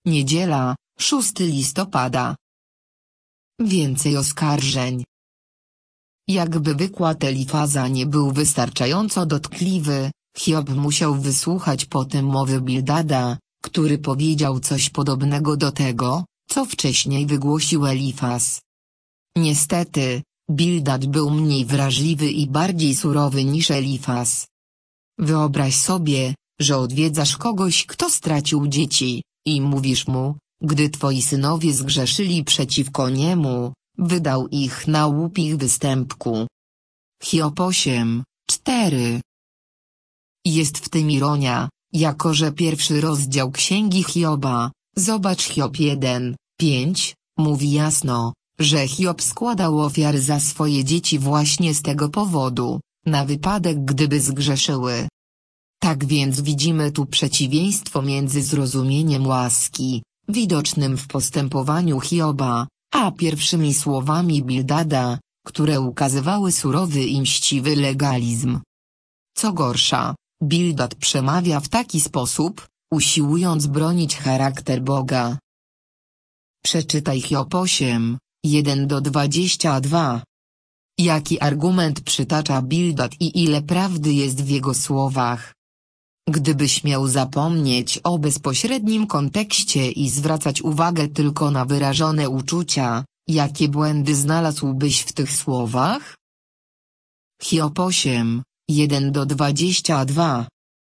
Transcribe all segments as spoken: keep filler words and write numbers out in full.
Niedziela, szóstego listopada. Więcej oskarżeń. Jakby wykład Elifaza nie był wystarczająco dotkliwy, Hiob musiał wysłuchać potem mowy Bildada, który powiedział coś podobnego do tego, co wcześniej wygłosił Elifaz. Niestety, Bildad był mniej wrażliwy i bardziej surowy niż Elifaz. Wyobraź sobie, że odwiedzasz kogoś, kto stracił dzieci, i mówisz mu, gdy twoi synowie zgrzeszyli przeciwko niemu, wydał ich na łupich występku. Hiob osiem, cztery. Jest w tym ironia, jako że pierwszy rozdział Księgi Hioba, zobacz Hiob jeden, pięć, mówi jasno, że Hiob składał ofiary za swoje dzieci właśnie z tego powodu, na wypadek gdyby zgrzeszyły. Tak więc widzimy tu przeciwieństwo między zrozumieniem łaski, widocznym w postępowaniu Hioba, a pierwszymi słowami Bildada, które ukazywały surowy i mściwy legalizm. Co gorsza, Bildad przemawia w taki sposób, usiłując bronić charakter Boga. Przeczytaj Hiob osiem, jeden do dwudziestu dwóch. Jaki argument przytacza Bildad i ile prawdy jest w jego słowach? Gdybyś miał zapomnieć o bezpośrednim kontekście i zwracać uwagę tylko na wyrażone uczucia, jakie błędy znalazłbyś w tych słowach? Hiob osiem, jeden do dwudziestu dwóch.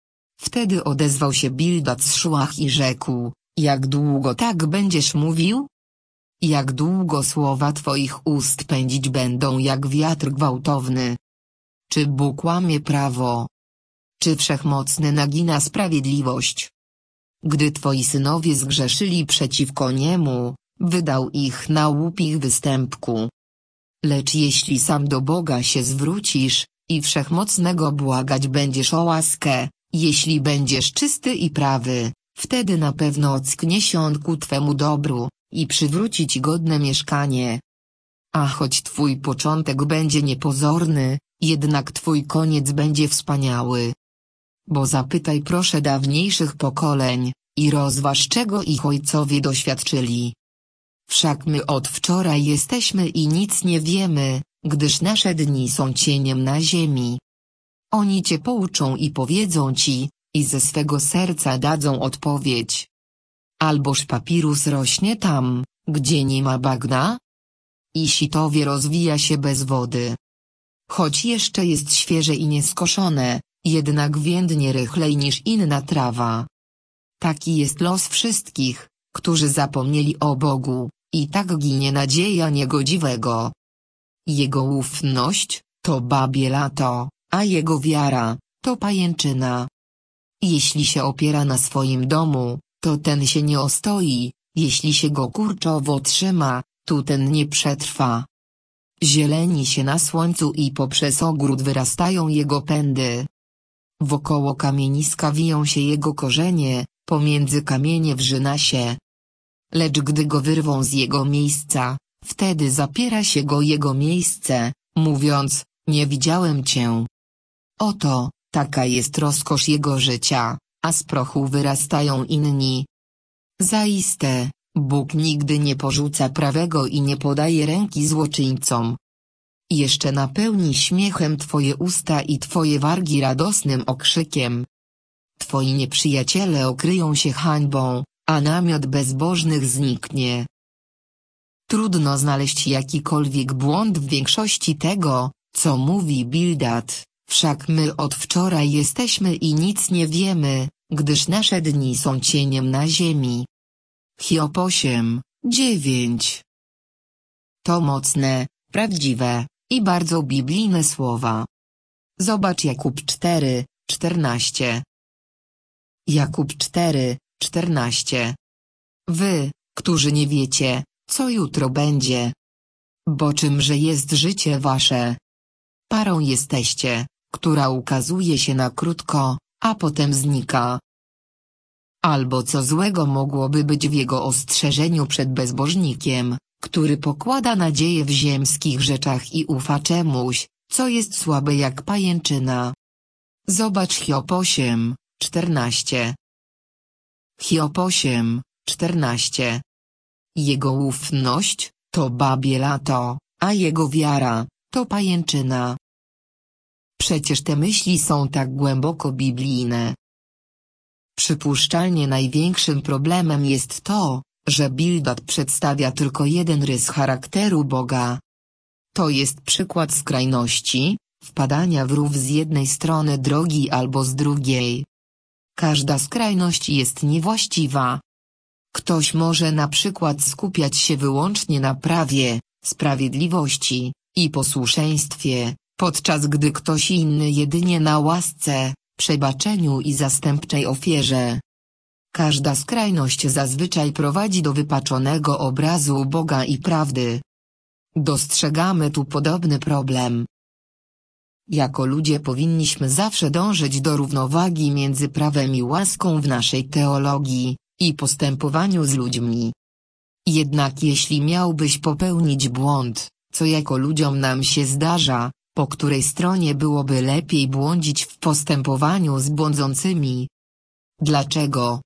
Wtedy odezwał się Bildad z Szuach i rzekł, jak długo tak będziesz mówił? Jak długo słowa twoich ust pędzić będą jak wiatr gwałtowny? Czy Bóg łamie prawo? Czy Wszechmocny nagina sprawiedliwość? Gdy twoi synowie zgrzeszyli przeciwko niemu, wydał ich na łupich występku. Lecz jeśli sam do Boga się zwrócisz, i Wszechmocnego błagać będziesz o łaskę, jeśli będziesz czysty i prawy, wtedy na pewno ocknie się on ku twemu dobru, i przywróci ci godne mieszkanie. A choć twój początek będzie niepozorny, jednak twój koniec będzie wspaniały. Bo zapytaj proszę dawniejszych pokoleń, i rozważ czego ich ojcowie doświadczyli. Wszak my od wczoraj jesteśmy i nic nie wiemy, gdyż nasze dni są cieniem na ziemi. Oni cię pouczą i powiedzą ci, i ze swego serca dadzą odpowiedź. Alboż papirus rośnie tam, gdzie nie ma bagna? I sitowie rozwija się bez wody. Choć jeszcze jest świeże i nieskoszone, jednak więdnie rychlej niż inna trawa. Taki jest los wszystkich, którzy zapomnieli o Bogu, i tak ginie nadzieja niegodziwego. Jego ufność, to babie lato, a jego wiara, to pajęczyna. Jeśli się opiera na swoim domu, to ten się nie ostoi, jeśli się go kurczowo trzyma, to ten nie przetrwa. Zieleni się na słońcu i poprzez ogród wyrastają jego pędy. Wokoło kamieniska wiją się jego korzenie, pomiędzy kamienie wrzyna się. Lecz gdy go wyrwą z jego miejsca, wtedy zapiera się go jego miejsce, mówiąc, nie widziałem cię. Oto, taka jest rozkosz jego życia, a z prochu wyrastają inni. Zaiste, Bóg nigdy nie porzuca prawego i nie podaje ręki złoczyńcom. Jeszcze napełni śmiechem twoje usta i twoje wargi radosnym okrzykiem. Twoi nieprzyjaciele okryją się hańbą, a namiot bezbożnych zniknie. Trudno znaleźć jakikolwiek błąd w większości tego, co mówi Bildad, wszak my od wczoraj jesteśmy i nic nie wiemy, gdyż nasze dni są cieniem na ziemi. Hiob osiem, dziewięć. To mocne, prawdziwe i bardzo biblijne słowa. Zobacz Jakub cztery, czternaście. Jakub cztery, czternaście. Wy, którzy nie wiecie, co jutro będzie. Bo czymże jest życie wasze? Parą jesteście, która ukazuje się na krótko, a potem znika. Albo co złego mogłoby być w jego ostrzeżeniu przed bezbożnikiem, który pokłada nadzieję w ziemskich rzeczach i ufa czemuś, co jest słabe jak pajęczyna. Zobacz Hiob osiem, czternaście. Hiob osiem, czternaście. Jego ufność to babie lato, a jego wiara to pajęczyna. Przecież te myśli są tak głęboko biblijne. Przypuszczalnie największym problemem jest to, że Bildad przedstawia tylko jeden rys charakteru Boga. To jest przykład skrajności, wpadania w rów z jednej strony drogi albo z drugiej. Każda skrajność jest niewłaściwa. Ktoś może na przykład skupiać się wyłącznie na prawie, sprawiedliwości i posłuszeństwie, podczas gdy ktoś inny jedynie na łasce, przebaczeniu i zastępczej ofierze. Każda skrajność zazwyczaj prowadzi do wypaczonego obrazu Boga i prawdy. Dostrzegamy tu podobny problem. Jako ludzie powinniśmy zawsze dążyć do równowagi między prawem i łaską w naszej teologii i postępowaniu z ludźmi. Jednak jeśli miałbyś popełnić błąd, co jako ludziom nam się zdarza, po której stronie byłoby lepiej błądzić w postępowaniu z błądzącymi? Dlaczego?